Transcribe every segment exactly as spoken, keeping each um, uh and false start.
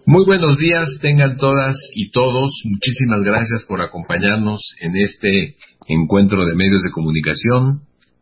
Muy buenos días, tengan todas y todos. Muchísimas gracias por acompañarnos en este encuentro de medios de comunicación,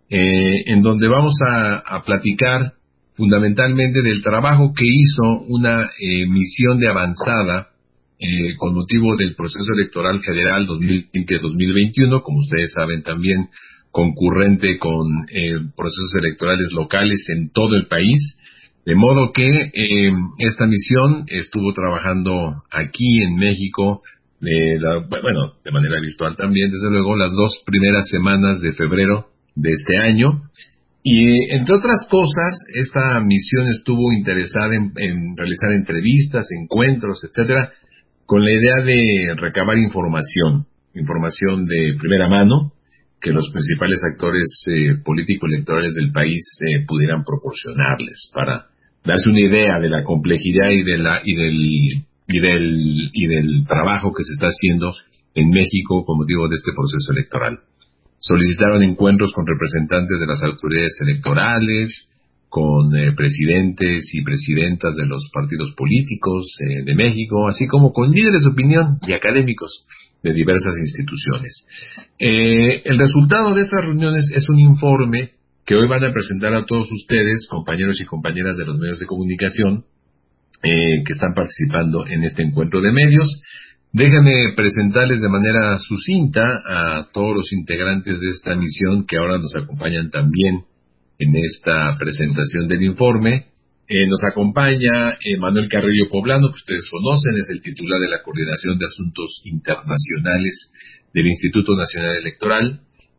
eh, en donde vamos a, a platicar fundamentalmente del trabajo que hizo una eh, misión de avanzada eh, con motivo del proceso electoral federal dos mil veinte dos mil veintiuno, como ustedes saben también concurrente con eh, procesos electorales locales en todo el país. De modo que eh, esta misión estuvo trabajando aquí en México, eh, la, bueno, de manera virtual también, desde luego, las dos primeras semanas de febrero de este año. Y, entre otras cosas, esta misión estuvo interesada en, en realizar entrevistas, encuentros, etcétera, con la idea de recabar información, información de primera mano, que los principales actores eh, político-electorales del país eh, pudieran proporcionarles para darse una idea de la complejidad y de la y del y del y del trabajo que se está haciendo en México con motivo de este proceso electoral. Solicitaron encuentros con representantes de las autoridades electorales, con eh, presidentes y presidentas de los partidos políticos eh, de México, así como con líderes de opinión y académicos de diversas instituciones. Eh, el resultado de estas reuniones es un informe que hoy van a presentar a todos ustedes, compañeros y compañeras de los medios de comunicación, eh, que están participando en este encuentro de medios. Déjenme presentarles de manera sucinta a todos los integrantes de esta misión que ahora nos acompañan también en esta presentación del informe. Eh, nos acompaña eh, Manuel Carrillo Poblano, que ustedes conocen, es el titular de la Coordinación de Asuntos Internacionales del Instituto Nacional Electoral.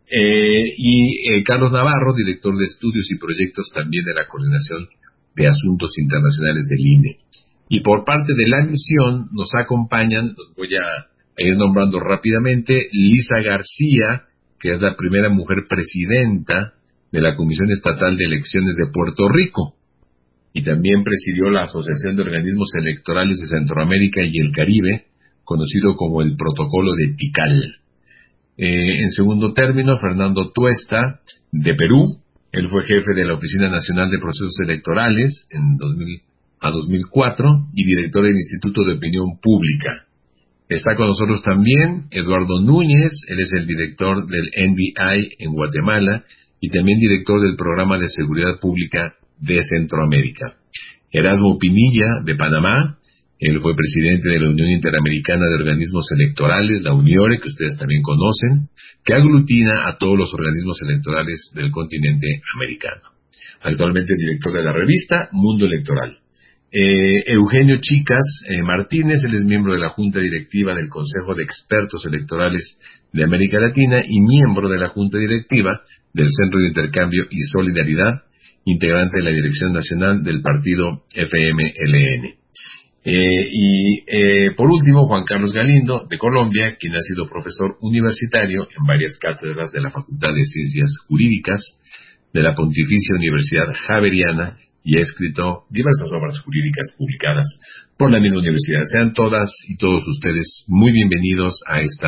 Eh, y eh, Carlos Navarro, director de estudios y proyectos también de la Coordinación de Asuntos Internacionales del I N E. Y por parte de la misión nos acompañan, los voy a, a ir nombrando rápidamente, Lisa García, que es la primera mujer presidenta de la Comisión Estatal de Elecciones de Puerto Rico, y también presidió la Asociación de Organismos Electorales de Centroamérica y el Caribe, conocido como el Protocolo de Tikal. Eh, en segundo término, Fernando Tuesta, de Perú. Él fue jefe de la Oficina Nacional de Procesos Electorales en dos mil a dos mil cuatro y director del Instituto de Opinión Pública. Está con nosotros también Eduardo Núñez, él es el director del N D I en Guatemala y también director del Programa de Seguridad Pública de Centroamérica. Erasmo Pinilla, de Panamá. Él fue presidente de la Unión Interamericana de Organismos Electorales, la UNIORE, que ustedes también conocen, que aglutina a todos los organismos electorales del continente americano. Actualmente es director de la revista Mundo Electoral. Eh, Eugenio Chicas eh, Martínez, él es miembro de la Junta Directiva del Consejo de Expertos Electorales de América Latina y miembro de la Junta Directiva del Centro de Intercambio y Solidaridad, integrante de la Dirección Nacional del Partido F M L N. Eh, y eh, por último, Juan Carlos Galindo, de Colombia, quien ha sido profesor universitario en varias cátedras de la Facultad de Ciencias Jurídicas de la Pontificia Universidad Javeriana y ha escrito diversas obras jurídicas publicadas por la misma universidad. Sean todas y todos ustedes muy bienvenidos a este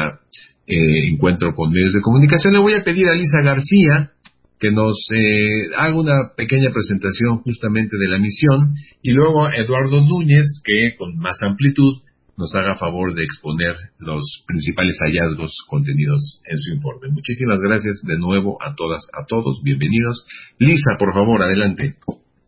eh, encuentro con medios de comunicación. Le voy a pedir a Lisa García que nos eh, haga una pequeña presentación justamente de la misión, y luego Eduardo Núñez, que con más amplitud nos haga favor de exponer los principales hallazgos contenidos en su informe. Muchísimas gracias de nuevo a todas, a todos, bienvenidos. Lisa, por favor, adelante.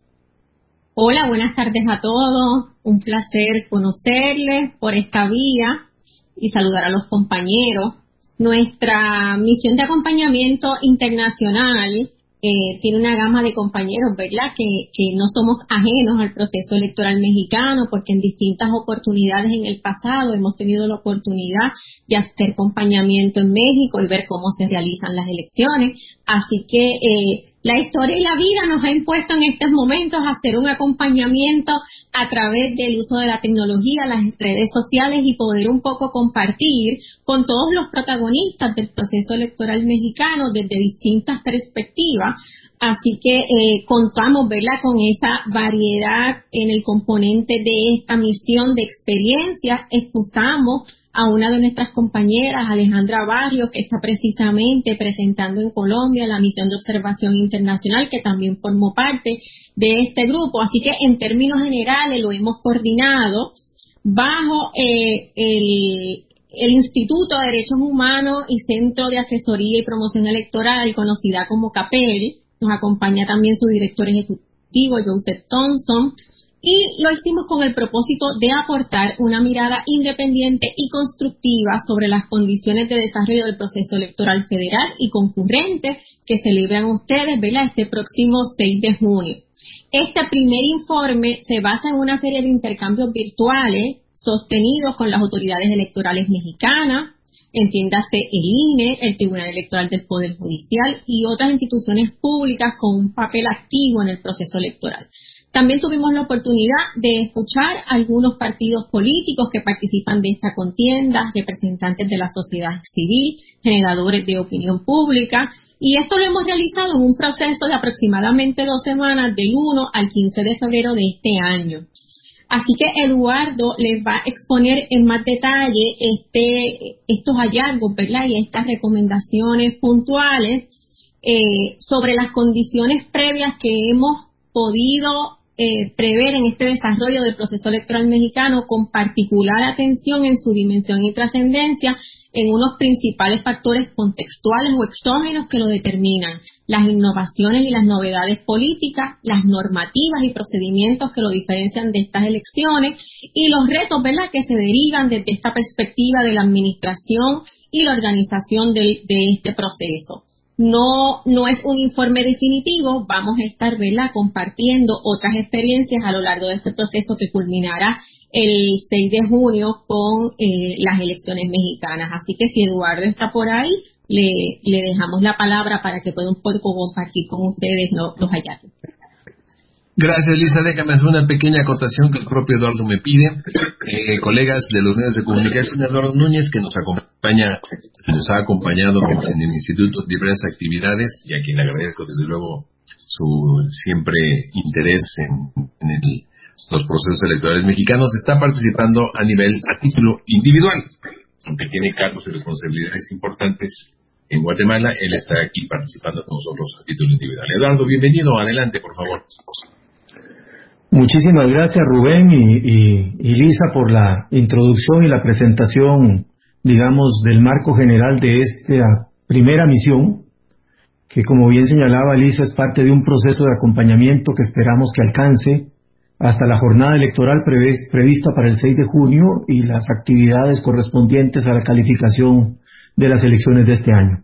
Hola, buenas tardes a todos, un placer conocerles por esta vía y saludar a los compañeros. Nuestra misión de acompañamiento internacional eh, tiene una gama de compañeros, ¿verdad?, que, que no somos ajenos al proceso electoral mexicano, porque en distintas oportunidades en el pasado hemos tenido la oportunidad de hacer acompañamiento en México y ver cómo se realizan las elecciones. Así que eh, la historia y la vida nos ha impuesto en estos momentos hacer un acompañamiento a través del uso de la tecnología, las redes sociales, y poder un poco compartir con todos los protagonistas del proceso electoral mexicano desde distintas perspectivas. Así que eh, contamos, ¿verdad?, con esa variedad en el componente de esta misión de experiencias. Excusamos a una de nuestras compañeras, Alejandra Barrios, que está precisamente presentando en Colombia la misión de observación internacional, que también formó parte de este grupo. Así que en términos generales lo hemos coordinado bajo eh, el, el Instituto de Derechos Humanos y Centro de Asesoría y Promoción Electoral, conocida como CAPEL. Nos acompaña también su director ejecutivo, Joseph Thompson, y lo hicimos con el propósito de aportar una mirada independiente y constructiva sobre las condiciones de desarrollo del proceso electoral federal y concurrente que celebran ustedes, ¿verdad?, este próximo seis de junio. Este primer informe se basa en una serie de intercambios virtuales sostenidos con las autoridades electorales mexicanas, entiéndase el I N E, el Tribunal Electoral del Poder Judicial y otras instituciones públicas con un papel activo en el proceso electoral. También tuvimos la oportunidad de escuchar a algunos partidos políticos que participan de esta contienda, representantes de la sociedad civil, generadores de opinión pública, y esto lo hemos realizado en un proceso de aproximadamente dos semanas, del uno al quince de febrero de este año. Así que Eduardo les va a exponer en más detalle este, estos hallazgos, ¿verdad?, y estas recomendaciones puntuales eh, sobre las condiciones previas que hemos podido eh, prever en este desarrollo del proceso electoral mexicano, con particular atención en su dimensión y trascendencia en unos principales factores contextuales o exógenos que lo determinan: las innovaciones y las novedades políticas, las normativas y procedimientos que lo diferencian de estas elecciones, y los retos, ¿verdad?, que se derivan desde esta perspectiva de la administración y la organización de, de este proceso. No, no es un informe definitivo, vamos a estar, ¿verdad?, compartiendo otras experiencias a lo largo de este proceso que culminará el seis de junio con eh, las elecciones mexicanas. Así que si Eduardo está por ahí, le, le dejamos la palabra para que pueda un poco compartir con ustedes los, los hallazgos. Gracias, Lisa. Déjame hacer una pequeña acotación que el propio Eduardo me pide. Eh, colegas de los medios de comunicación, Eduardo Núñez, que nos acompaña, nos ha acompañado en el Instituto en diversas actividades, y a quien le agradezco desde luego su siempre interés en, en el, los procesos electorales mexicanos, está participando a nivel, a título individual, aunque tiene cargos y responsabilidades importantes en Guatemala. Él está aquí participando con nosotros a título individual. Eduardo, bienvenido. Adelante, por favor. Muchísimas gracias, Rubén y, y, y Lisa, por la introducción y la presentación, digamos, del marco general de esta primera misión, que, como bien señalaba Lisa, es parte de un proceso de acompañamiento que esperamos que alcance hasta la jornada electoral prevé, prevista para el seis de junio y las actividades correspondientes a la calificación de las elecciones de este año.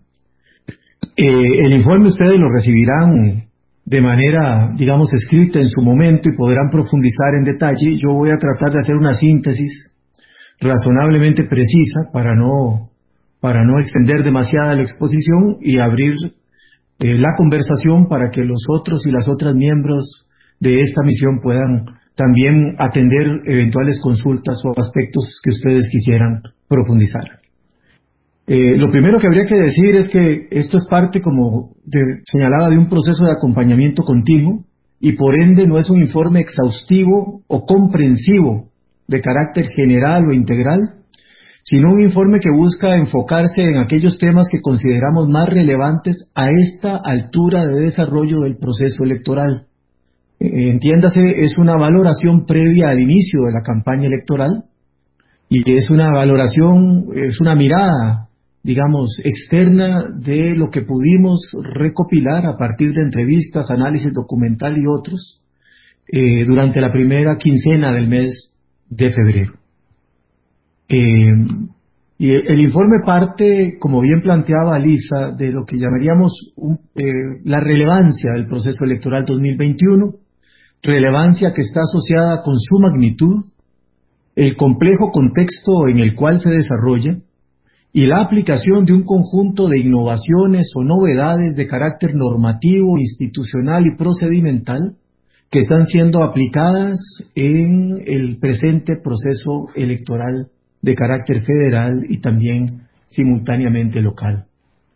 Eh, el informe ustedes lo recibirán de manera, digamos, escrita en su momento y podrán profundizar en detalle. Yo voy a tratar de hacer una síntesis razonablemente precisa para no, para no extender demasiada la exposición y abrir eh, la conversación para que los otros y las otras miembros de esta misión puedan también atender eventuales consultas o aspectos que ustedes quisieran profundizar. Eh, lo primero que habría que decir es que esto es parte, como de, señalaba, de un proceso de acompañamiento continuo, y por ende no es un informe exhaustivo o comprensivo de carácter general o integral, sino un informe que busca enfocarse en aquellos temas que consideramos más relevantes a esta altura de desarrollo del proceso electoral. Eh, entiéndase, es una valoración previa al inicio de la campaña electoral, y es una valoración, es una mirada, digamos, externa de lo que pudimos recopilar a partir de entrevistas, análisis documental y otros eh, durante la primera quincena del mes de febrero. Eh, y el, el informe parte, como bien planteaba Lisa, de lo que llamaríamos un, eh, la relevancia del proceso electoral dos mil veintiuno, relevancia que está asociada con su magnitud, el complejo contexto en el cual se desarrolla, y la aplicación de un conjunto de innovaciones o novedades de carácter normativo, institucional y procedimental que están siendo aplicadas en el presente proceso electoral de carácter federal y también simultáneamente local.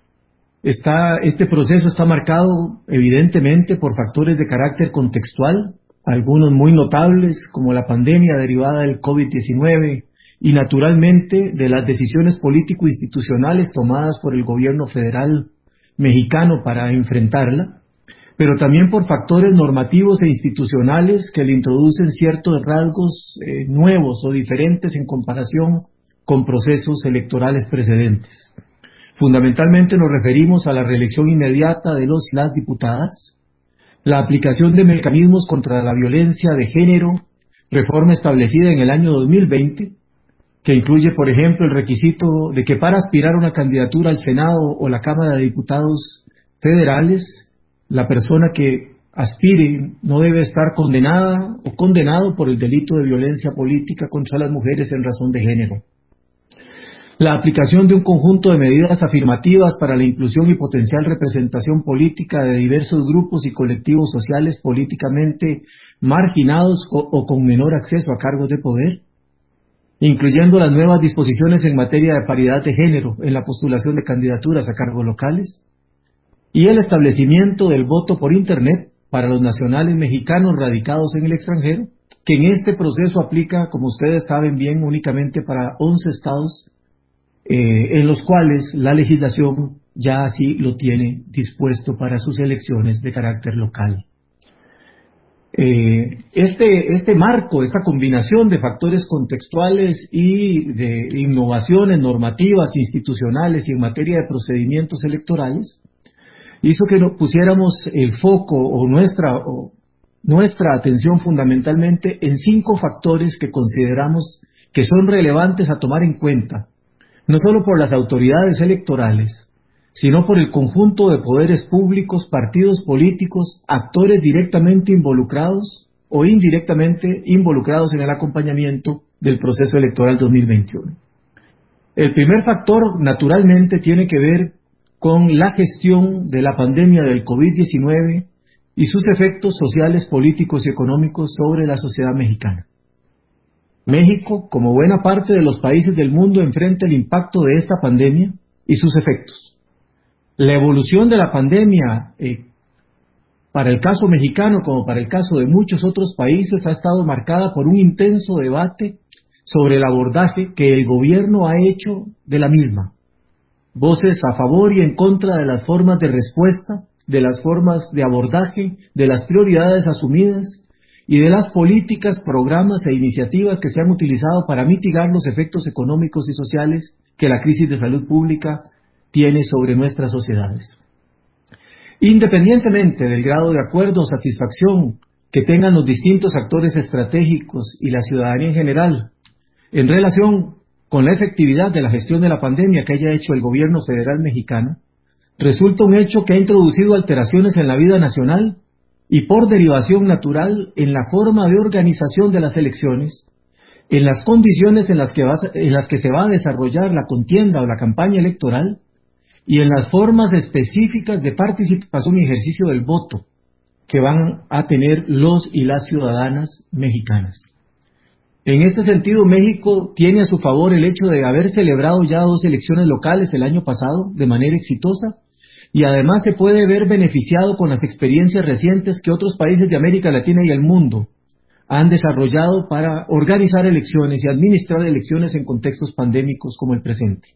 Está, este proceso está marcado evidentemente por factores de carácter contextual, algunos muy notables como la pandemia derivada del COVID diecinueve, y naturalmente de las decisiones político-institucionales tomadas por el gobierno federal mexicano para enfrentarla, pero también por factores normativos e institucionales que le introducen ciertos rasgos eh, nuevos o diferentes en comparación con procesos electorales precedentes. Fundamentalmente nos referimos a la reelección inmediata de los y las diputadas, la aplicación de mecanismos contra la violencia de género, reforma establecida en el año dos mil veinte, que incluye, por ejemplo, el requisito de que para aspirar a una candidatura al Senado o la Cámara de Diputados federales, la persona que aspire no debe estar condenada o condenado por el delito de violencia política contra las mujeres en razón de género. La aplicación de un conjunto de medidas afirmativas para la inclusión y potencial representación política de diversos grupos y colectivos sociales políticamente marginados o con menor acceso a cargos de poder, incluyendo las nuevas disposiciones en materia de paridad de género en la postulación de candidaturas a cargos locales, y el establecimiento del voto por Internet para los nacionales mexicanos radicados en el extranjero, que en este proceso aplica, como ustedes saben bien, únicamente para once estados, eh, en los cuales la legislación ya así lo tiene dispuesto para sus elecciones de carácter local. Eh, este, este marco, esta combinación de factores contextuales y de innovaciones normativas, institucionales y en materia de procedimientos electorales, hizo que nos pusiéramos el foco o nuestra, o nuestra atención fundamentalmente en cinco factores que consideramos que son relevantes a tomar en cuenta, no solo por las autoridades electorales, sino por el conjunto de poderes públicos, partidos políticos, actores directamente involucrados o indirectamente involucrados en el acompañamiento del proceso electoral dos mil veintiuno. El primer factor, naturalmente, tiene que ver con la gestión de la pandemia del COVID diecinueve y sus efectos sociales, políticos y económicos sobre la sociedad mexicana. México, como buena parte de los países del mundo, enfrenta el impacto de esta pandemia y sus efectos. La evolución de la pandemia, eh, para el caso mexicano como para el caso de muchos otros países, ha estado marcada por un intenso debate sobre el abordaje que el gobierno ha hecho de la misma. Voces a favor y en contra de las formas de respuesta, de las formas de abordaje, de las prioridades asumidas y de las políticas, programas e iniciativas que se han utilizado para mitigar los efectos económicos y sociales que la crisis de salud pública tiene sobre nuestras sociedades. Independientemente del grado de acuerdo o satisfacción que tengan los distintos actores estratégicos y la ciudadanía en general en relación con la efectividad de la gestión de la pandemia que haya hecho el gobierno federal mexicano, resulta un hecho que ha introducido alteraciones en la vida nacional y por derivación natural en la forma de organización de las elecciones, en las condiciones en las que, va, en las que se va a desarrollar la contienda o la campaña electoral y en las formas específicas de participación y ejercicio del voto que van a tener los y las ciudadanas mexicanas. En este sentido, México tiene a su favor el hecho de haber celebrado ya dos elecciones locales el año pasado de manera exitosa y además se puede ver beneficiado con las experiencias recientes que otros países de América Latina y el mundo han desarrollado para organizar elecciones y administrar elecciones en contextos pandémicos como el presente.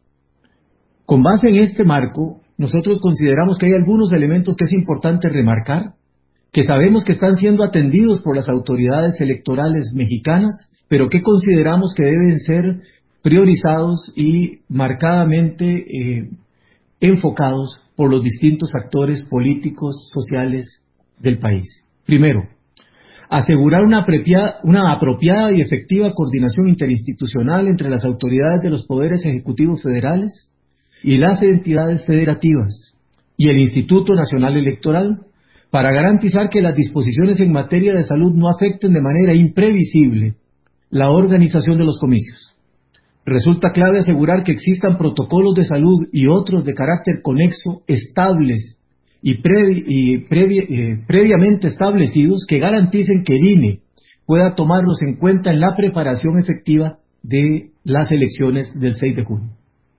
Con base en este marco, nosotros consideramos que hay algunos elementos que es importante remarcar, que sabemos que están siendo atendidos por las autoridades electorales mexicanas, pero que consideramos que deben ser priorizados y marcadamente eh, enfocados por los distintos actores políticos, sociales del país. Primero, asegurar una apropiada, una apropiada y efectiva coordinación interinstitucional entre las autoridades de los poderes ejecutivos federales y las entidades federativas y el Instituto Nacional Electoral para garantizar que las disposiciones en materia de salud no afecten de manera imprevisible la organización de los comicios. Resulta clave asegurar que existan protocolos de salud y otros de carácter conexo, estables y, previ, y previ, eh, previamente establecidos que garanticen que el I N E pueda tomarlos en cuenta en la preparación efectiva de las elecciones del seis de junio.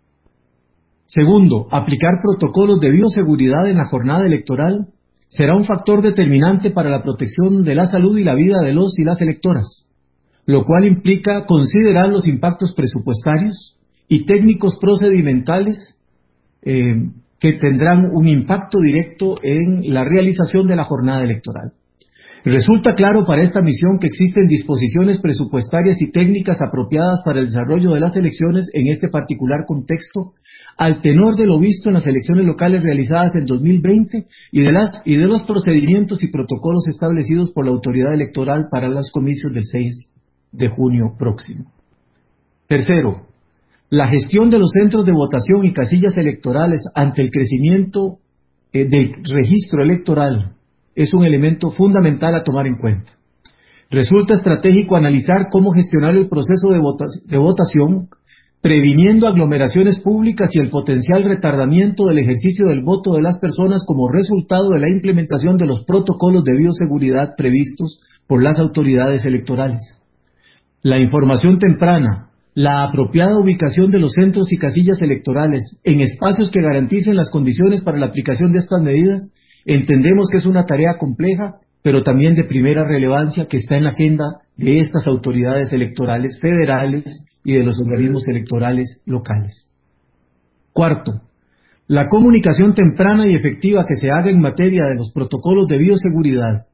Segundo, aplicar protocolos de bioseguridad en la jornada electoral será un factor determinante para la protección de la salud y la vida de los y las electoras, lo cual implica considerar los impactos presupuestarios y técnicos procedimentales eh, que tendrán un impacto directo en la realización de la jornada electoral. Resulta claro para esta misión que existen disposiciones presupuestarias y técnicas apropiadas para el desarrollo de las elecciones en este particular contexto, al tenor de lo visto en las elecciones locales realizadas en dos mil veinte y de, las, y de los procedimientos y protocolos establecidos por la autoridad electoral para los comicios del seis de junio próximo. Tercero, la gestión de los centros de votación y casillas electorales ante el crecimiento eh, del registro electoral es un elemento fundamental a tomar en cuenta. Resulta estratégico analizar cómo gestionar el proceso de, vota de votación, previniendo aglomeraciones públicas y el potencial retardamiento del ejercicio del voto de las personas como resultado de la implementación de los protocolos de bioseguridad previstos por las autoridades electorales. La información temprana, la apropiada ubicación de los centros y casillas electorales en espacios que garanticen las condiciones para la aplicación de estas medidas, entendemos que es una tarea compleja, pero también de primera relevancia que está en la agenda de estas autoridades electorales federales y de los organismos electorales locales. Cuarto, la comunicación temprana y efectiva que se haga en materia de los protocolos de bioseguridad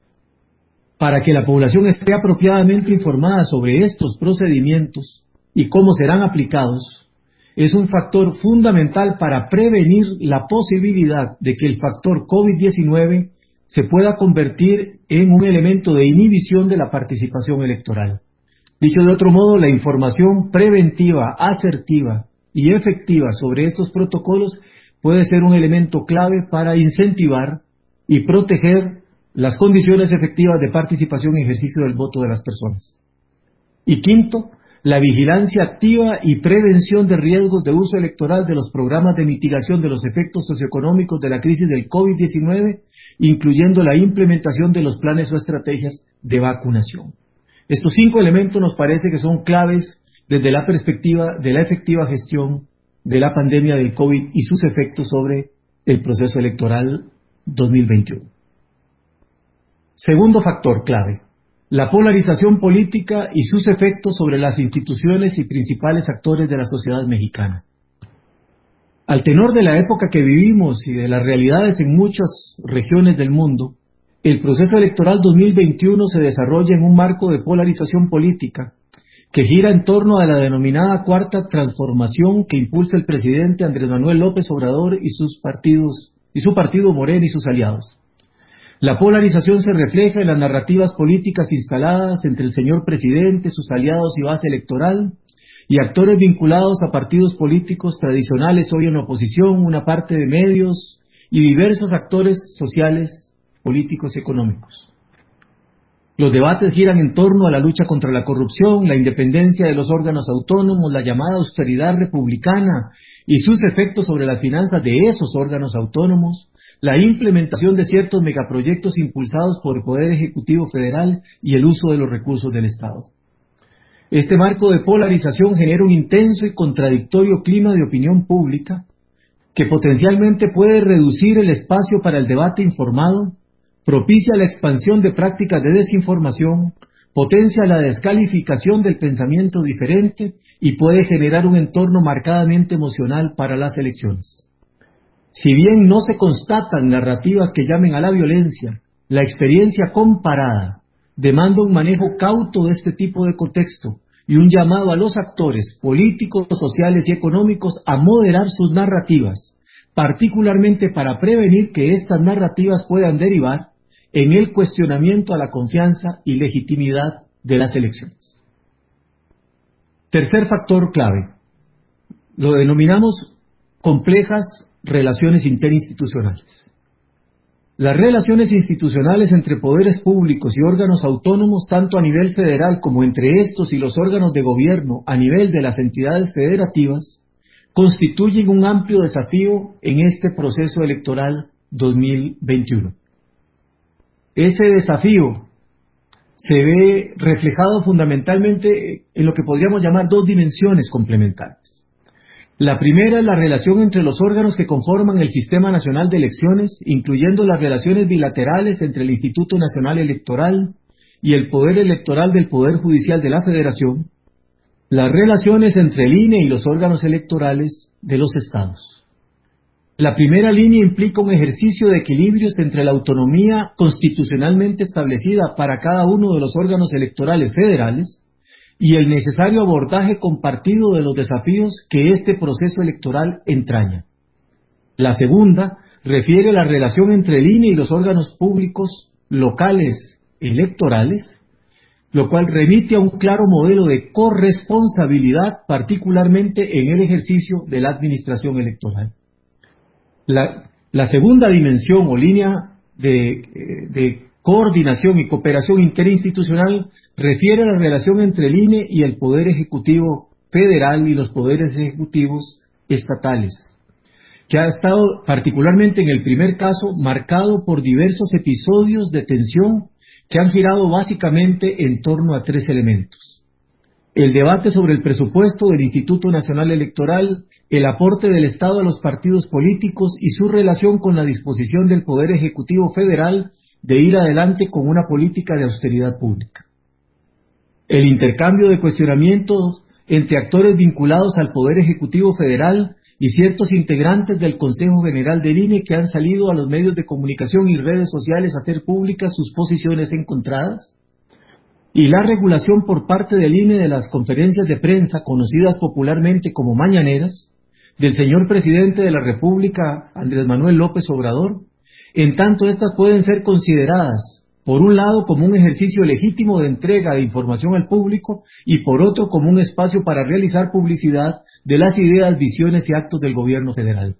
para que la población esté apropiadamente informada sobre estos procedimientos y cómo serán aplicados, es un factor fundamental para prevenir la posibilidad de que el factor COVID diecinueve se pueda convertir en un elemento de inhibición de la participación electoral. Dicho de otro modo, la información preventiva, asertiva y efectiva sobre estos protocolos puede ser un elemento clave para incentivar y proteger las condiciones efectivas de participación y ejercicio del voto de las personas. Y quinto, la vigilancia activa y prevención de riesgos de uso electoral de los programas de mitigación de los efectos socioeconómicos de la crisis del COVID diecinueve, incluyendo la implementación de los planes o estrategias de vacunación. Estos cinco elementos nos parece que son claves desde la perspectiva de la efectiva gestión de la pandemia del COVID y sus efectos sobre el proceso electoral dos mil veintiuno. Segundo factor clave, la polarización política y sus efectos sobre las instituciones y principales actores de la sociedad mexicana. Al tenor de la época que vivimos y de las realidades en muchas regiones del mundo, el proceso electoral dos mil veintiuno se desarrolla en un marco de polarización política que gira en torno a la denominada cuarta transformación que impulsa el presidente Andrés Manuel López Obrador y sus partidos, y su partido Morena y sus aliados. La polarización se refleja en las narrativas políticas instaladas entre el señor presidente, sus aliados y base electoral, y actores vinculados a partidos políticos tradicionales hoy en oposición, una parte de medios y diversos actores sociales, políticos y económicos. Los debates giran en torno a la lucha contra la corrupción, la independencia de los órganos autónomos, la llamada austeridad republicana y sus efectos sobre las finanzas de esos órganos autónomos, la implementación de ciertos megaproyectos impulsados por el Poder Ejecutivo Federal y el uso de los recursos del Estado. Este marco de polarización genera un intenso y contradictorio clima de opinión pública que potencialmente puede reducir el espacio para el debate informado, propicia la expansión de prácticas de desinformación, potencia la descalificación del pensamiento diferente y puede generar un entorno marcadamente emocional para las elecciones. Si bien no se constatan narrativas que llamen a la violencia, la experiencia comparada demanda un manejo cauto de este tipo de contexto y un llamado a los actores políticos, sociales y económicos a moderar sus narrativas, particularmente para prevenir que estas narrativas puedan derivar en el cuestionamiento a la confianza y legitimidad de las elecciones. Tercer factor clave, lo denominamos complejas relaciones interinstitucionales. Las relaciones institucionales entre poderes públicos y órganos autónomos, tanto a nivel federal como entre estos y los órganos de gobierno a nivel de las entidades federativas, constituyen un amplio desafío en este proceso electoral dos mil veintiuno. Ese desafío se ve reflejado fundamentalmente en lo que podríamos llamar dos dimensiones complementarias. La primera es la relación entre los órganos que conforman el Sistema Nacional de Elecciones, incluyendo las relaciones bilaterales entre el Instituto Nacional Electoral y el Poder Electoral del Poder Judicial de la Federación, las relaciones entre el I N E y los órganos electorales de los estados. La primera línea implica un ejercicio de equilibrios entre la autonomía constitucionalmente establecida para cada uno de los órganos electorales federales y el necesario abordaje compartido de los desafíos que este proceso electoral entraña. La segunda refiere a la relación entre el I N E y los órganos públicos locales electorales, lo cual remite a un claro modelo de corresponsabilidad, particularmente en el ejercicio de la administración electoral. La, la segunda dimensión o línea de, de coordinación y cooperación interinstitucional refiere a la relación entre el I N E y el Poder Ejecutivo Federal y los poderes ejecutivos estatales, que ha estado particularmente en el primer caso marcado por diversos episodios de tensión que han girado básicamente en torno a tres elementos: el debate sobre el presupuesto del Instituto Nacional Electoral, el aporte del Estado a los partidos políticos y su relación con la disposición del Poder Ejecutivo Federal de ir adelante con una política de austeridad pública. El intercambio de cuestionamientos entre actores vinculados al Poder Ejecutivo Federal y ciertos integrantes del Consejo General del I N E que han salido a los medios de comunicación y redes sociales a hacer públicas sus posiciones encontradas, y la regulación por parte del I N E de las conferencias de prensa, conocidas popularmente como mañaneras, del señor presidente de la República, Andrés Manuel López Obrador, en tanto estas pueden ser consideradas, por un lado, como un ejercicio legítimo de entrega de información al público y por otro, como un espacio para realizar publicidad de las ideas, visiones y actos del gobierno federal.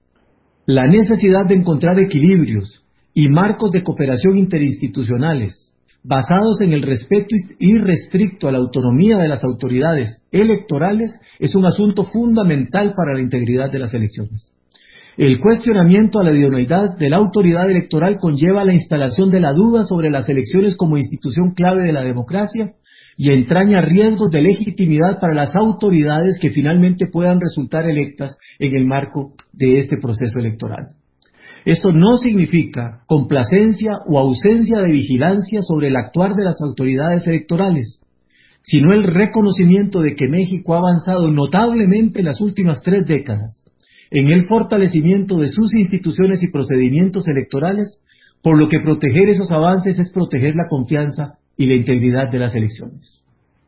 La necesidad de encontrar equilibrios y marcos de cooperación interinstitucionales basados en el respeto irrestricto a la autonomía de las autoridades electorales es un asunto fundamental para la integridad de las elecciones. El cuestionamiento a la idoneidad de la autoridad electoral conlleva la instalación de la duda sobre las elecciones como institución clave de la democracia y entraña riesgos de legitimidad para las autoridades que finalmente puedan resultar electas en el marco de este proceso electoral. Esto no significa complacencia o ausencia de vigilancia sobre el actuar de las autoridades electorales, sino el reconocimiento de que México ha avanzado notablemente en las últimas tres décadas en el fortalecimiento de sus instituciones y procedimientos electorales, por lo que proteger esos avances es proteger la confianza y la integridad de las elecciones.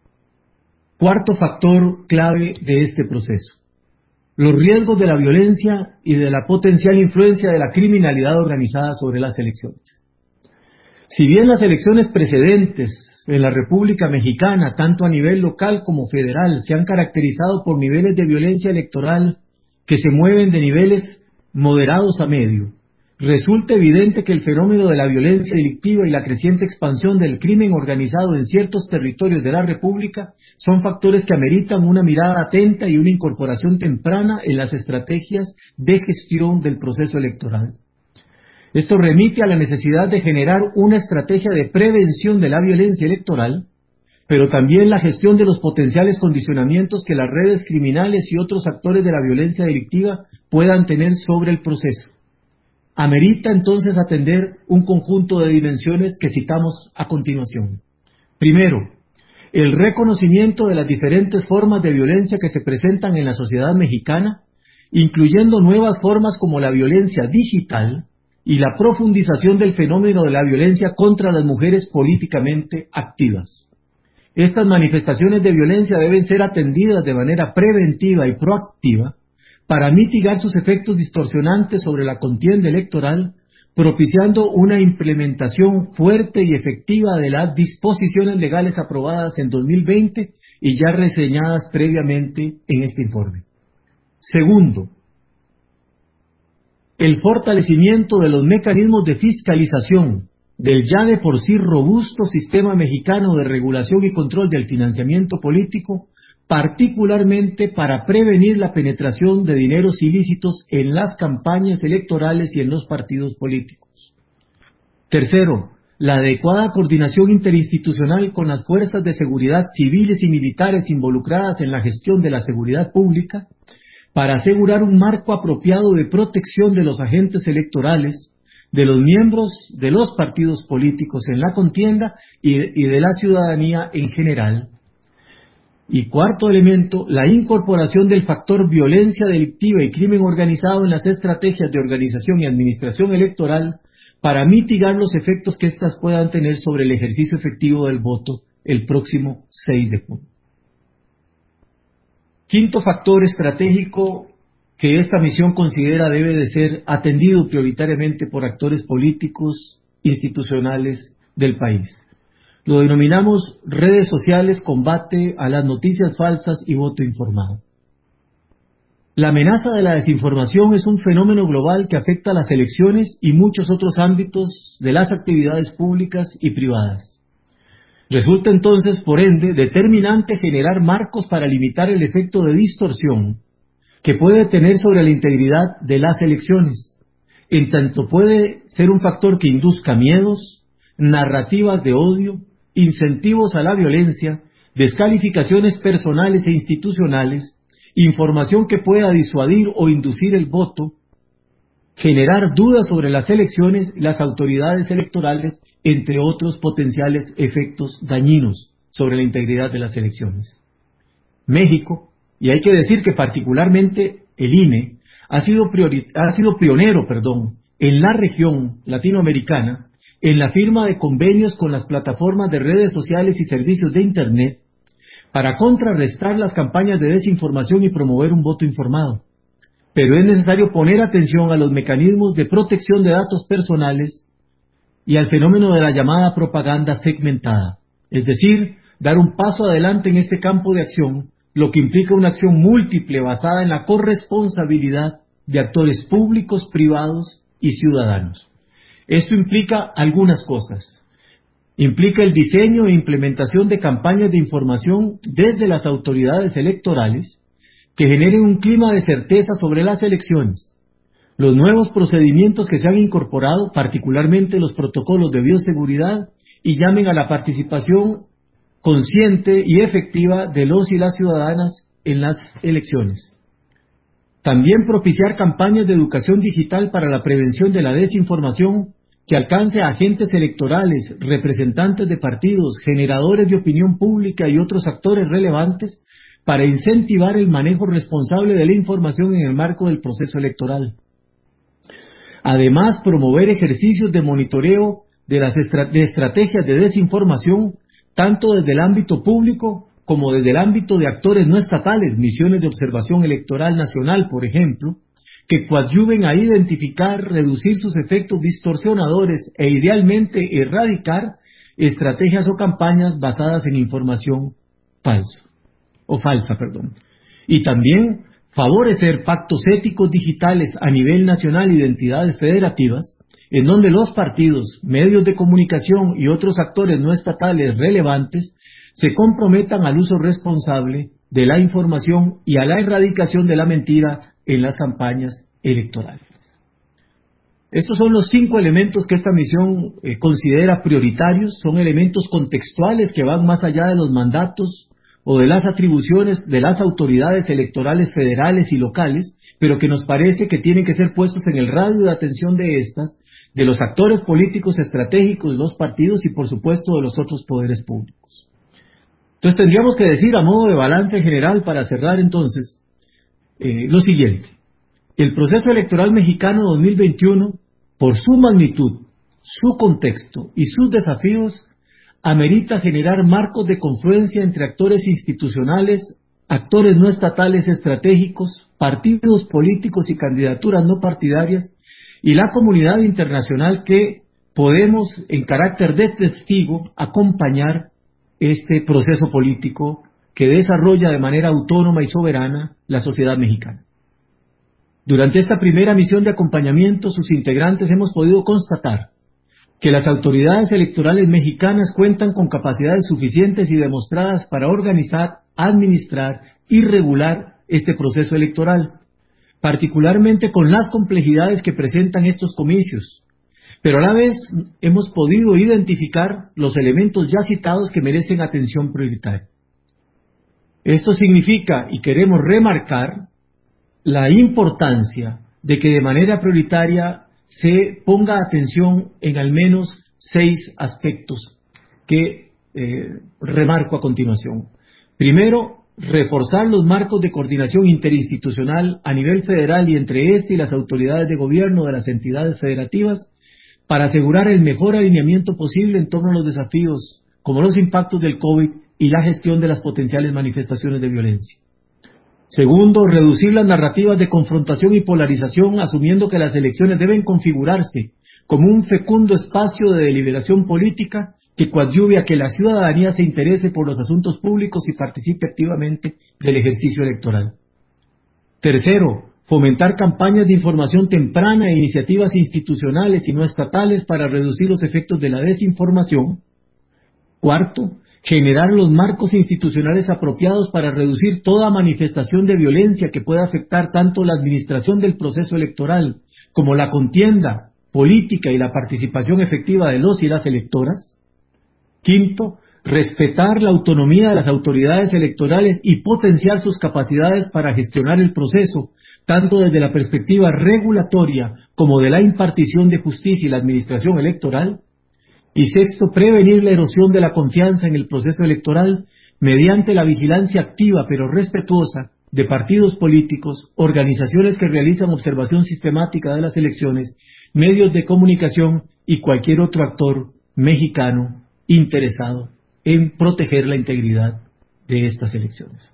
Cuarto factor clave de este proceso: los riesgos de la violencia y de la potencial influencia de la criminalidad organizada sobre las elecciones. Si bien las elecciones precedentes en la República Mexicana, tanto a nivel local como federal, se han caracterizado por niveles de violencia electoral que se mueven de niveles moderados a medio, resulta evidente que el fenómeno de la violencia delictiva y la creciente expansión del crimen organizado en ciertos territorios de la República son factores que ameritan una mirada atenta y una incorporación temprana en las estrategias de gestión del proceso electoral. Esto remite a la necesidad de generar una estrategia de prevención de la violencia electoral, pero también la gestión de los potenciales condicionamientos que las redes criminales y otros actores de la violencia delictiva puedan tener sobre el proceso. Amerita entonces atender un conjunto de dimensiones que citamos a continuación. Primero, el reconocimiento de las diferentes formas de violencia que se presentan en la sociedad mexicana, incluyendo nuevas formas como la violencia digital y la profundización del fenómeno de la violencia contra las mujeres políticamente activas. Estas manifestaciones de violencia deben ser atendidas de manera preventiva y proactiva para mitigar sus efectos distorsionantes sobre la contienda electoral, propiciando una implementación fuerte y efectiva de las disposiciones legales aprobadas en dos mil veinte y ya reseñadas previamente en este informe. Segundo, el fortalecimiento de los mecanismos de fiscalización del ya de por sí robusto sistema mexicano de regulación y control del financiamiento político, particularmente para prevenir la penetración de dineros ilícitos en las campañas electorales y en los partidos políticos. Tercero, la adecuada coordinación interinstitucional con las fuerzas de seguridad civiles y militares involucradas en la gestión de la seguridad pública, para asegurar un marco apropiado de protección de los agentes electorales, de los miembros de los partidos políticos en la contienda y, y de la ciudadanía en general. Y cuarto elemento, la incorporación del factor violencia delictiva y crimen organizado en las estrategias de organización y administración electoral para mitigar los efectos que éstas puedan tener sobre el ejercicio efectivo del voto el próximo seis de junio. Quinto factor estratégico que esta misión considera debe de ser atendido prioritariamente por actores políticos, institucionales del país. Lo denominamos redes sociales, combate a las noticias falsas y voto informado. La amenaza de la desinformación es un fenómeno global que afecta a las elecciones y muchos otros ámbitos de las actividades públicas y privadas. Resulta entonces, por ende, determinante generar marcos para limitar el efecto de distorsión que puede tener sobre la integridad de las elecciones, en tanto puede ser un factor que induzca miedos, narrativas de odio, incentivos a la violencia, descalificaciones personales e institucionales, información que pueda disuadir o inducir el voto, generar dudas sobre las elecciones y las autoridades electorales, entre otros potenciales efectos dañinos sobre la integridad de las elecciones. México, y hay que decir que particularmente el I N E, ha sido, priori- ha sido pionero perdón, en la región latinoamericana en la firma de convenios con las plataformas de redes sociales y servicios de Internet para contrarrestar las campañas de desinformación y promover un voto informado. Pero es necesario poner atención a los mecanismos de protección de datos personales y al fenómeno de la llamada propaganda segmentada, es decir, dar un paso adelante en este campo de acción, lo que implica una acción múltiple basada en la corresponsabilidad de actores públicos, privados y ciudadanos. Esto implica algunas cosas. Implica el diseño e implementación de campañas de información desde las autoridades electorales que generen un clima de certeza sobre las elecciones. Los nuevos procedimientos que se han incorporado, particularmente los protocolos de bioseguridad, y llamen a la participación consciente y efectiva de los y las ciudadanas en las elecciones. También propiciar campañas de educación digital para la prevención de la desinformación que alcance a agentes electorales, representantes de partidos, generadores de opinión pública y otros actores relevantes para incentivar el manejo responsable de la información en el marco del proceso electoral. Además, promover ejercicios de monitoreo de las estra- de estrategias de desinformación, tanto desde el ámbito público como desde el ámbito de actores no estatales, misiones de observación electoral nacional, por ejemplo, que coadyuven a identificar, reducir sus efectos distorsionadores e idealmente erradicar estrategias o campañas basadas en información falsa, o falsa, perdón. Y también favorecer pactos éticos digitales a nivel nacional y de entidades federativas, en donde los partidos, medios de comunicación y otros actores no estatales relevantes se comprometan al uso responsable de la información y a la erradicación de la mentira en las campañas electorales. Estos son los cinco elementos que esta misión eh, considera prioritarios. Son elementos contextuales que van más allá de los mandatos o de las atribuciones de las autoridades electorales federales y locales, pero que nos parece que tienen que ser puestos en el radio de atención de estas, de los actores políticos estratégicos, de los partidos y por supuesto de los otros poderes públicos. Entonces tendríamos que decir a modo de balance general para cerrar entonces eh, lo siguiente. El proceso electoral mexicano dos mil veintiuno, por su magnitud, su contexto y sus desafíos, amerita generar marcos de confluencia entre actores institucionales, actores no estatales estratégicos, partidos políticos y candidaturas no partidarias, y la comunidad internacional que podemos, en carácter de testigo, acompañar este proceso político que desarrolla de manera autónoma y soberana la sociedad mexicana. Durante esta primera misión de acompañamiento, sus integrantes hemos podido constatar que las autoridades electorales mexicanas cuentan con capacidades suficientes y demostradas para organizar, administrar y regular este proceso electoral, particularmente con las complejidades que presentan estos comicios, pero a la vez hemos podido identificar los elementos ya citados que merecen atención prioritaria. Esto significa, y queremos remarcar, la importancia de que de manera prioritaria se ponga atención en al menos seis aspectos que eh, remarco a continuación. Primero, reforzar los marcos de coordinación interinstitucional a nivel federal y entre este y las autoridades de gobierno de las entidades federativas para asegurar el mejor alineamiento posible en torno a los desafíos como los impactos del COVID y la gestión de las potenciales manifestaciones de violencia. Segundo, reducir las narrativas de confrontación y polarización, asumiendo que las elecciones deben configurarse como un fecundo espacio de deliberación política que coadyuve a que la ciudadanía se interese por los asuntos públicos y participe activamente del ejercicio electoral. Tercero, fomentar campañas de información temprana e iniciativas institucionales y no estatales para reducir los efectos de la desinformación. Cuarto, generar los marcos institucionales apropiados para reducir toda manifestación de violencia que pueda afectar tanto la administración del proceso electoral como la contienda política y la participación efectiva de los y las electoras. Quinto, respetar la autonomía de las autoridades electorales y potenciar sus capacidades para gestionar el proceso, tanto desde la perspectiva regulatoria como de la impartición de justicia y la administración electoral. Y sexto, prevenir la erosión de la confianza en el proceso electoral mediante la vigilancia activa pero respetuosa de partidos políticos, organizaciones que realizan observación sistemática de las elecciones, medios de comunicación y cualquier otro actor mexicano interesado en proteger la integridad de estas elecciones.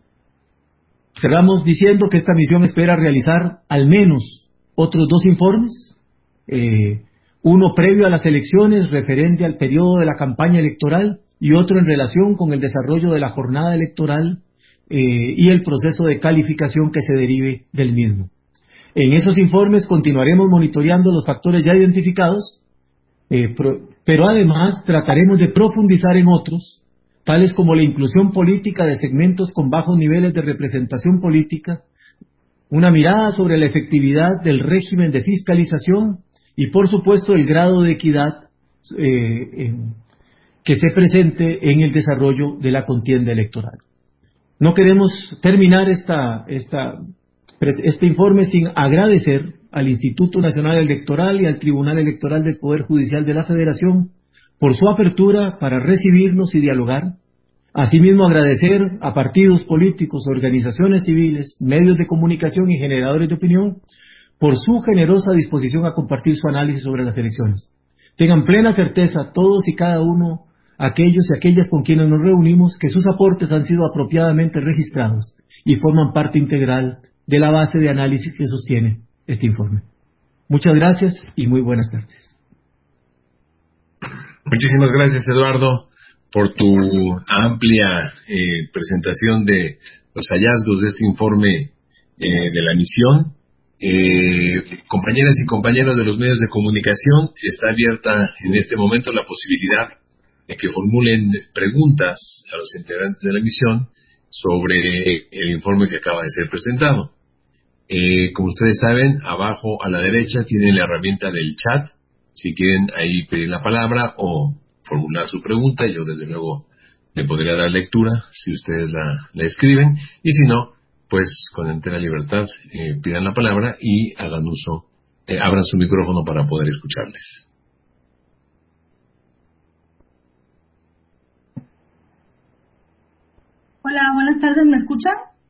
Cerramos diciendo que esta misión espera realizar al menos otros dos informes, eh, uno previo a las elecciones referente al periodo de la campaña electoral y otro en relación con el desarrollo de la jornada electoral eh, y el proceso de calificación que se derive del mismo. En esos informes continuaremos monitoreando los factores ya identificados, eh, pro, pero además trataremos de profundizar en otros, tales como la inclusión política de segmentos con bajos niveles de representación política, una mirada sobre la efectividad del régimen de fiscalización y, por supuesto, el grado de equidad eh, en, que se presente en el desarrollo de la contienda electoral. No queremos terminar esta, esta, este informe sin agradecer al Instituto Nacional Electoral y al Tribunal Electoral del Poder Judicial de la Federación por su apertura para recibirnos y dialogar. Asimismo, agradecer a partidos políticos, organizaciones civiles, medios de comunicación y generadores de opinión por su generosa disposición a compartir su análisis sobre las elecciones. Tengan plena certeza todos y cada uno, aquellos y aquellas con quienes nos reunimos, que sus aportes han sido apropiadamente registrados y forman parte integral de la base de análisis que sostiene este informe. Muchas gracias y muy buenas tardes. Muchísimas gracias, Eduardo, por tu amplia eh, presentación de los hallazgos de este informe eh, de la misión. Eh, compañeras y compañeros de los medios de comunicación, está abierta en este momento la posibilidad de que formulen preguntas a los integrantes de la misión sobre el informe que acaba de ser presentado. Eh, como ustedes saben, abajo a la derecha tienen la herramienta del chat. Si quieren ahí pedir la palabra o formular su pregunta, yo desde luego le podría dar lectura si ustedes la, la escriben, y si no, pues con entera libertad eh, pidan la palabra y hagan uso, eh, abran su micrófono para poder escucharles. Hola, buenas tardes, ¿me escuchan?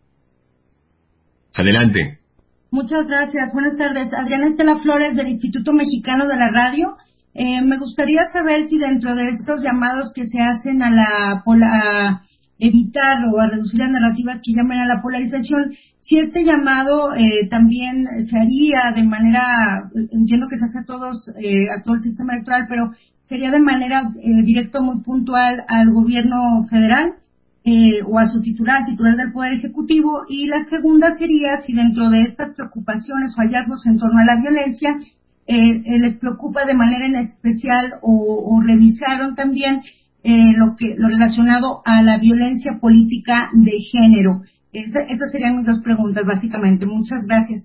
Adelante. Muchas gracias, buenas tardes. Adriana Estela Flores, del Instituto Mexicano de la Radio. Eh, me gustaría saber si dentro de estos llamados que se hacen a la a evitar o a reducir las narrativas que llaman a la polarización, si este llamado eh, también se haría de manera, entiendo que se hace a todos, eh, a todo el sistema electoral, pero sería de manera eh, directa, muy puntual al gobierno federal eh, o a su titular, titular del Poder Ejecutivo. Y la segunda sería si dentro de estas preocupaciones o hallazgos en torno a la violencia, Eh, eh, les preocupa de manera en especial o, o revisaron también eh, lo que lo relacionado a la violencia política de género. Esa, esas serían mis dos preguntas, básicamente. Muchas gracias.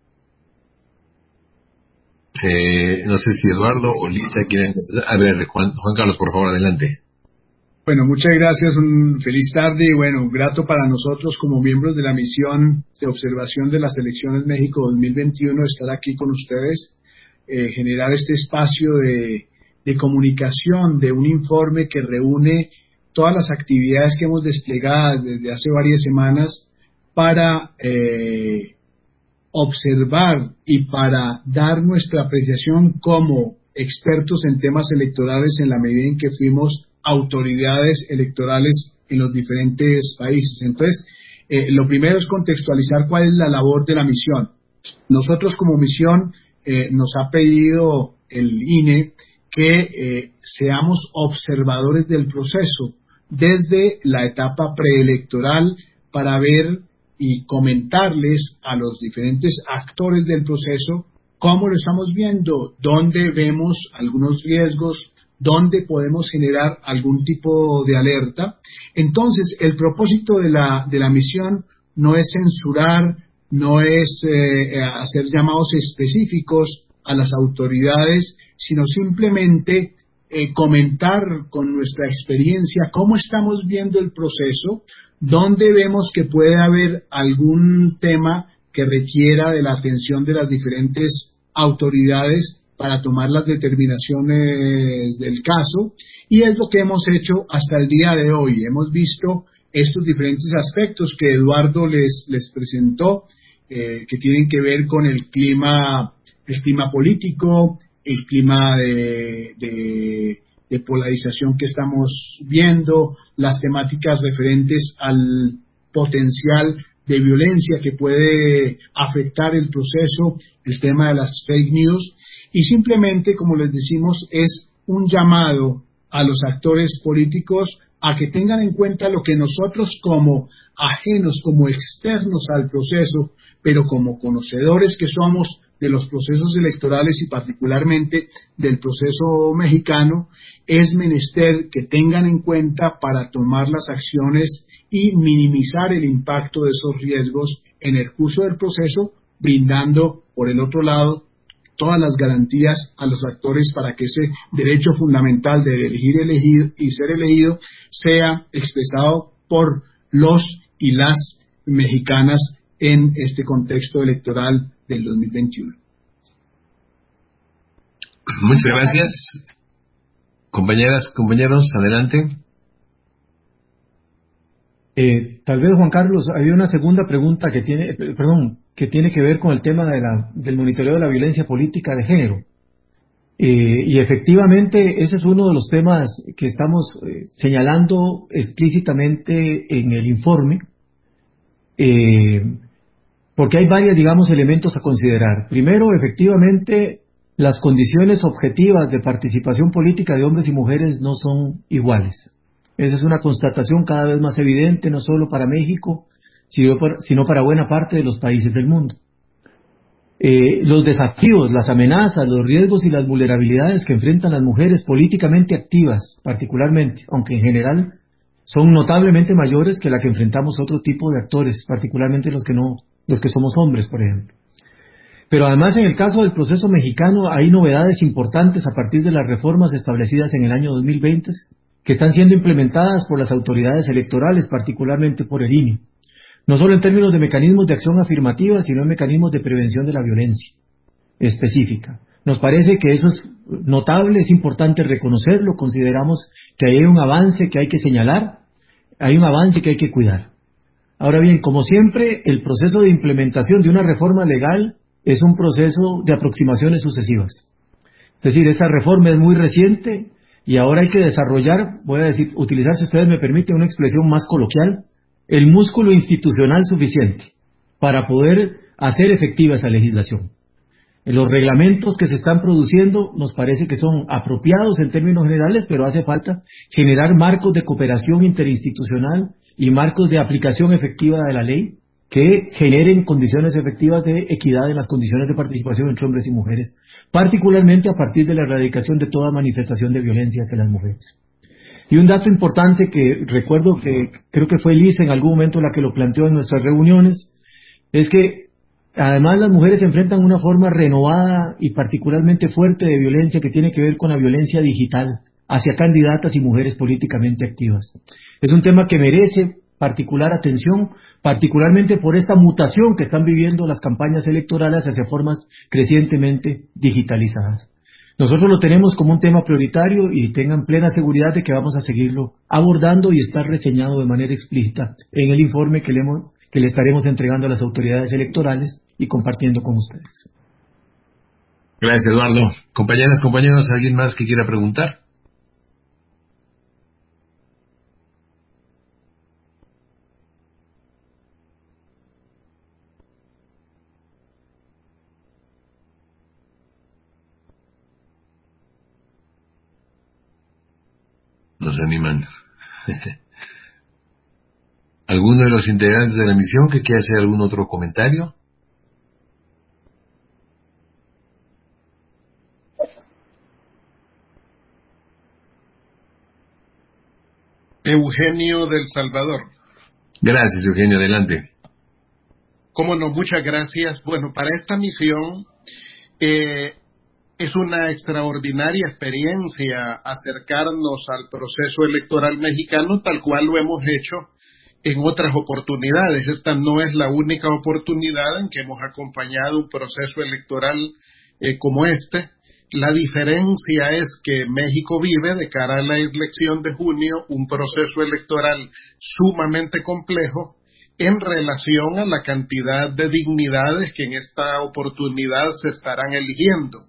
Eh, no sé si Eduardo o Lisa quieren... A ver, Juan, Juan Carlos, por favor, adelante. Bueno, muchas gracias, un feliz tarde y bueno, grato para nosotros como miembros de la misión de observación de las elecciones México dos mil veintiuno estar aquí con ustedes. Eh, generar este espacio de, de comunicación de un informe que reúne todas las actividades que hemos desplegado desde hace varias semanas para eh, observar y para dar nuestra apreciación como expertos en temas electorales en la medida en que fuimos autoridades electorales en los diferentes países. Entonces, eh, lo primero es contextualizar cuál es la labor de la misión. Nosotros como misión eh, nos ha pedido el I N E que eh, seamos observadores del proceso desde la etapa preelectoral para ver y comentarles a los diferentes actores del proceso cómo lo estamos viendo, dónde vemos algunos riesgos, dónde podemos generar algún tipo de alerta. Entonces, el propósito de la, de la misión no es censurar, no es eh, hacer llamados específicos a las autoridades, sino simplemente eh, comentar con nuestra experiencia cómo estamos viendo el proceso, dónde vemos que puede haber algún tema que requiera de la atención de las diferentes autoridades para tomar las determinaciones del caso, y es lo que hemos hecho hasta el día de hoy. Hemos visto estos diferentes aspectos que Eduardo les, les presentó, eh, que tienen que ver con el clima, el clima político, el clima de, de, de polarización que estamos viendo, las temáticas referentes al potencial de violencia que puede afectar el proceso, el tema de las fake news, y simplemente, como les decimos, es un llamado a los actores políticos a que tengan en cuenta lo que nosotros como ajenos, como externos al proceso, pero como conocedores que somos de los procesos electorales y particularmente del proceso mexicano, es menester que tengan en cuenta para tomar las acciones y minimizar el impacto de esos riesgos en el curso del proceso, brindando, por el otro lado, todas las garantías a los actores para que ese derecho fundamental de elegir elegido y ser elegido sea expresado por los y las mexicanas en este contexto electoral del dos mil veintiuno. Muchas gracias. Compañeras, compañeros, adelante. Eh, tal vez, Juan Carlos, había una segunda pregunta que tiene, perdón, que tiene que ver con el tema de la, del monitoreo de la violencia política de género. Eh, y efectivamente, ese es uno de los temas que estamos eh, señalando explícitamente en el informe, eh, porque hay varios, digamos, elementos a considerar. Primero, efectivamente, las condiciones objetivas de participación política de hombres y mujeres no son iguales. Esa es una constatación cada vez más evidente, no solo para México, sino para buena parte de los países del mundo. Eh, los desafíos, las amenazas, los riesgos y las vulnerabilidades que enfrentan las mujeres políticamente activas, particularmente, aunque en general son notablemente mayores que la que enfrentamos otro tipo de actores, particularmente los que no, los que somos hombres, por ejemplo. Pero además, en el caso del proceso mexicano, hay novedades importantes a partir de las reformas establecidas en el año dos mil veinte, que están siendo implementadas por las autoridades electorales, particularmente por el I N E. No solo en términos de mecanismos de acción afirmativa, sino en mecanismos de prevención de la violencia específica. Nos parece que eso es notable, es importante reconocerlo, consideramos que hay un avance que hay que señalar, hay un avance que hay que cuidar. Ahora bien, como siempre, el proceso de implementación de una reforma legal es un proceso de aproximaciones sucesivas. Es decir, esta reforma es muy reciente y ahora hay que desarrollar, voy a decir, utilizar, si ustedes me permiten una expresión más coloquial, el músculo institucional suficiente para poder hacer efectiva esa legislación. Los reglamentos que se están produciendo nos parece que son apropiados en términos generales, pero hace falta generar marcos de cooperación interinstitucional y marcos de aplicación efectiva de la ley que generen condiciones efectivas de equidad en las condiciones de participación entre hombres y mujeres, particularmente a partir de la erradicación de toda manifestación de violencia hacia las mujeres. Y un dato importante que recuerdo que creo que fue Elisa en algún momento la que lo planteó en nuestras reuniones, es que además las mujeres se enfrentan a una forma renovada y particularmente fuerte de violencia que tiene que ver con la violencia digital hacia candidatas y mujeres políticamente activas. Es un tema que merece particular atención, particularmente por esta mutación que están viviendo las campañas electorales hacia formas crecientemente digitalizadas. nosotros lo tenemos como un tema prioritario y tengan plena seguridad de que vamos a seguirlo abordando y estar reseñado de manera explícita en el informe que le, hemos, que le estaremos entregando a las autoridades electorales y compartiendo con ustedes. Gracias, Eduardo. Compañeras, compañeros, ¿alguien más que quiera preguntar? Nos animan. ¿Alguno de los integrantes de la misión que quiera hacer algún otro comentario? Eugenio del Salvador. Gracias, Eugenio, adelante. Cómo no, muchas gracias. Bueno, para esta misión eh, es una extraordinaria experiencia acercarnos al proceso electoral mexicano tal cual lo hemos hecho en otras oportunidades. Esta no es la única oportunidad en que hemos acompañado un proceso electoral eh, como este. La diferencia es que México vive, de cara a la elección de junio, un proceso electoral sumamente complejo en relación a la cantidad de dignidades que en esta oportunidad se estarán eligiendo.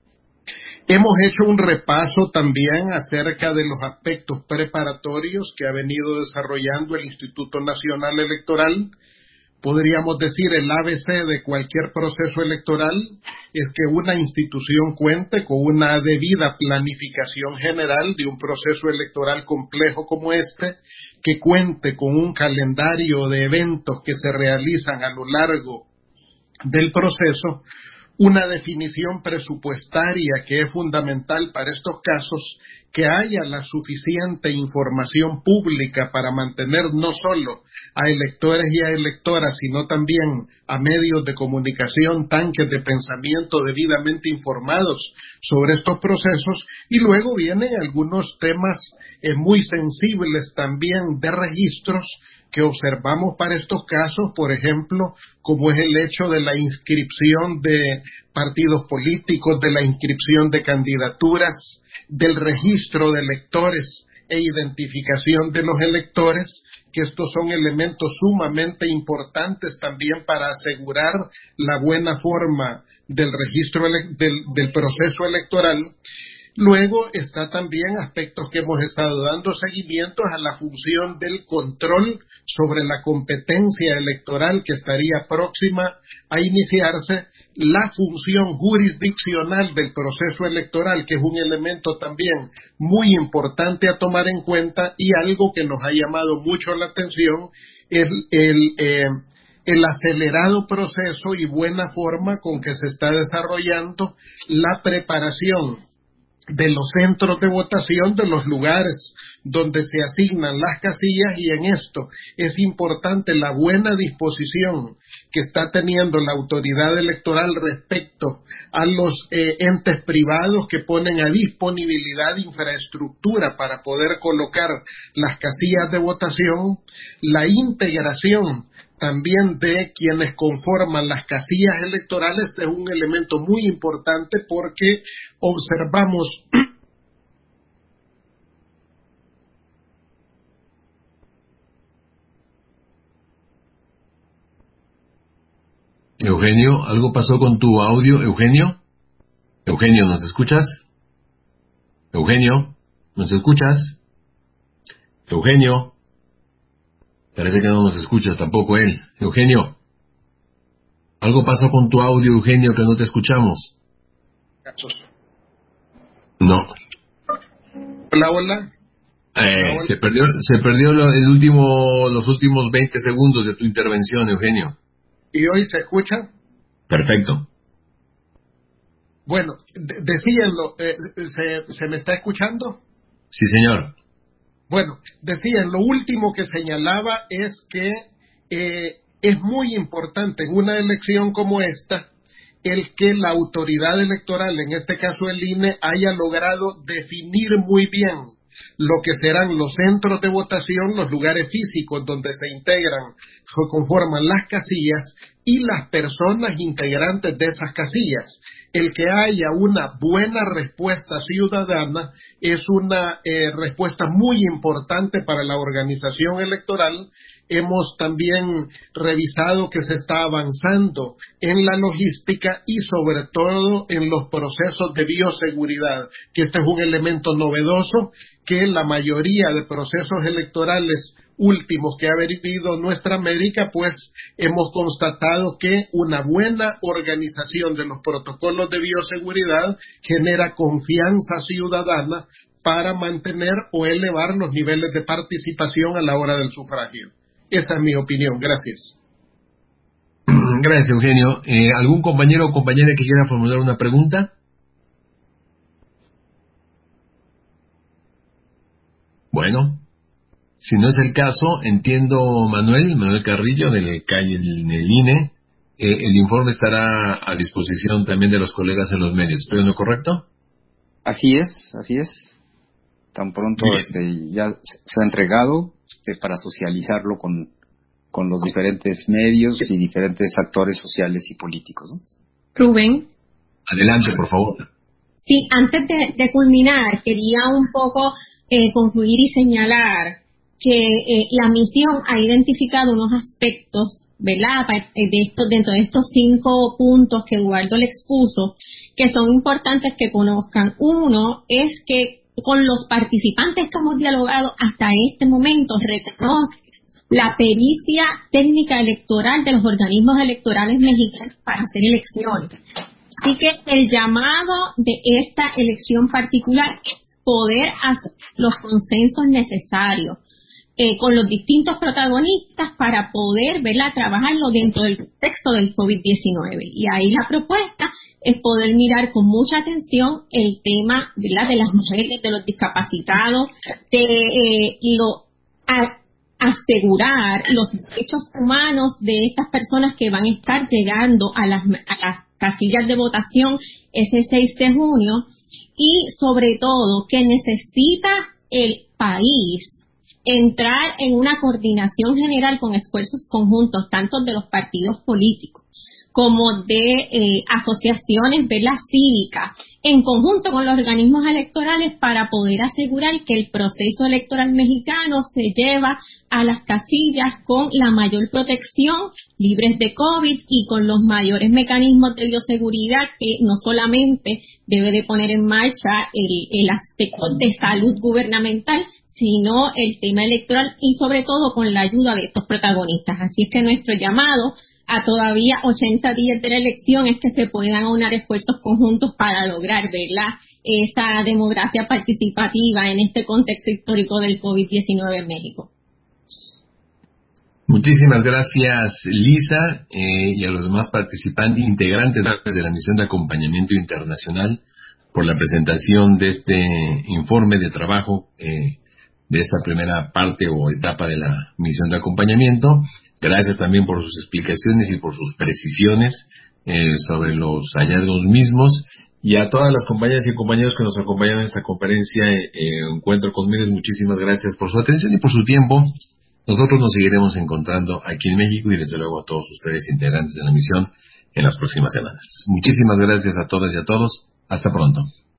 Hemos hecho un repaso también acerca de los aspectos preparatorios que ha venido desarrollando el Instituto Nacional Electoral. Podríamos decir el A B C de cualquier proceso electoral es que una institución cuente con una debida planificación general de un proceso electoral complejo como este, que cuente con un calendario de eventos que se realizan a lo largo del proceso, una definición presupuestaria que es fundamental para estos casos, que haya la suficiente información pública para mantener no solo a electores y a electoras, sino también a medios de comunicación, tanques de pensamiento debidamente informados sobre estos procesos. Y luego vienen algunos temas eh, muy sensibles también de registros que observamos para estos casos, por ejemplo, como es el hecho de la inscripción de partidos políticos, de la inscripción de candidaturas, del registro de electores e identificación de los electores, que estos son elementos sumamente importantes también para asegurar la buena forma del registro ele- del, del proceso electoral. Luego está también aspectos que hemos estado dando seguimientos a la función del control sobre la competencia electoral que estaría próxima a iniciarse, la función jurisdiccional del proceso electoral, que es un elemento también muy importante a tomar en cuenta, y algo que nos ha llamado mucho la atención es el, eh, el acelerado proceso y buena forma con que se está desarrollando la preparación de los centros de votación, de los lugares donde se asignan las casillas, y en esto es importante la buena disposición que está teniendo la autoridad electoral respecto a los eh, entes privados que ponen a disponibilidad infraestructura para poder colocar las casillas de votación, la integración también de quienes conforman las casillas electorales es un elemento muy importante, porque observamos Eugenio, ¿algo pasó con tu audio, Eugenio? Eugenio, ¿nos escuchas? Eugenio, ¿nos escuchas? Eugenio, parece que no nos escuchas tampoco él. Eugenio, ¿algo pasó con tu audio, Eugenio, que no te escuchamos? No. Hola, hola. Eh, se perdió, se perdió lo- el último, los últimos veinte segundos de tu intervención, Eugenio. ¿Y hoy se escucha? Perfecto. Bueno, de- decíanlo, eh, ¿se, ¿se me está escuchando? Sí, señor. Bueno, decían, lo último que señalaba es que eh, es muy importante en una elección como esta el que la autoridad electoral, en este caso el I N E, haya logrado definir muy bien lo que serán los centros de votación, los lugares físicos donde se integran, se conforman las casillas, y las personas integrantes de esas casillas. El que haya una buena respuesta ciudadana es una eh, respuesta muy importante para la organización electoral. Hemos también revisado que se está avanzando en la logística y sobre todo en los procesos de bioseguridad, que este es un elemento novedoso que la mayoría de procesos electorales últimos que ha vivido nuestra América, pues hemos constatado que una buena organización de los protocolos de bioseguridad genera confianza ciudadana para mantener o elevar los niveles de participación a la hora del sufragio. Esa es mi opinión. Gracias. Gracias, Eugenio. Eh, ¿Algún compañero o compañera que quiera formular una pregunta? Bueno, si no es el caso, entiendo, Manuel, Manuel Carrillo, del C A I, el, el I N E, eh, el informe estará a disposición también de los colegas en los medios. ¿Estoy en lo correcto? Así es, así es. Tan pronto este, ya se ha entregado este, para socializarlo con, con los diferentes medios y diferentes actores sociales y políticos, ¿no? Rubén. Adelante, por favor. Sí, antes de, de culminar, quería un poco eh, concluir y señalar que eh, la misión ha identificado unos aspectos, ¿verdad?, de estos, dentro de estos cinco puntos que Eduardo le expuso, que son importantes que conozcan. Uno es que con los participantes que hemos dialogado hasta este momento reconoce la pericia técnica electoral de los organismos electorales mexicanos para hacer elecciones. Así que el llamado de esta elección particular es poder hacer los consensos necesarios eh, con los distintos protagonistas para poder, ¿verdad?, trabajarlo dentro del contexto del COVID diecinueve. Y ahí la propuesta es poder mirar con mucha atención el tema, ¿verdad?, de las mujeres, de los discapacitados, de eh, lo, a, asegurar los derechos humanos de estas personas que van a estar llegando a las, a las casillas de votación ese seis de junio, y sobre todo que necesita el país entrar en una coordinación general con esfuerzos conjuntos tanto de los partidos políticos como de eh, asociaciones, ¿verdad?, cívicas, en conjunto con los organismos electorales para poder asegurar que el proceso electoral mexicano se lleva a las casillas con la mayor protección, libres de COVID y con los mayores mecanismos de bioseguridad que no solamente debe de poner en marcha el, el aspecto de salud gubernamental, sino el tema electoral y sobre todo con la ayuda de estos protagonistas. Así es que nuestro llamado a todavía ochenta días de la elección es que se puedan aunar esfuerzos conjuntos para lograr, ¿verdad?, esa democracia participativa en este contexto histórico del COVID diecinueve en México. Muchísimas gracias, Lisa, eh, y a los demás participantes, integrantes de la misión de acompañamiento internacional, por la presentación de este informe de trabajo eh, de esta primera parte o etapa de la misión de acompañamiento. Gracias también por sus explicaciones y por sus precisiones eh, sobre los hallazgos mismos. Y a todas las compañeras y compañeros que nos acompañan en esta conferencia, eh, Encuentro con Medios, muchísimas gracias por su atención y por su tiempo. Nosotros nos seguiremos encontrando aquí en México y desde luego a todos ustedes integrantes de la misión en las próximas semanas. Muchísimas gracias a todas y a todos. Hasta pronto.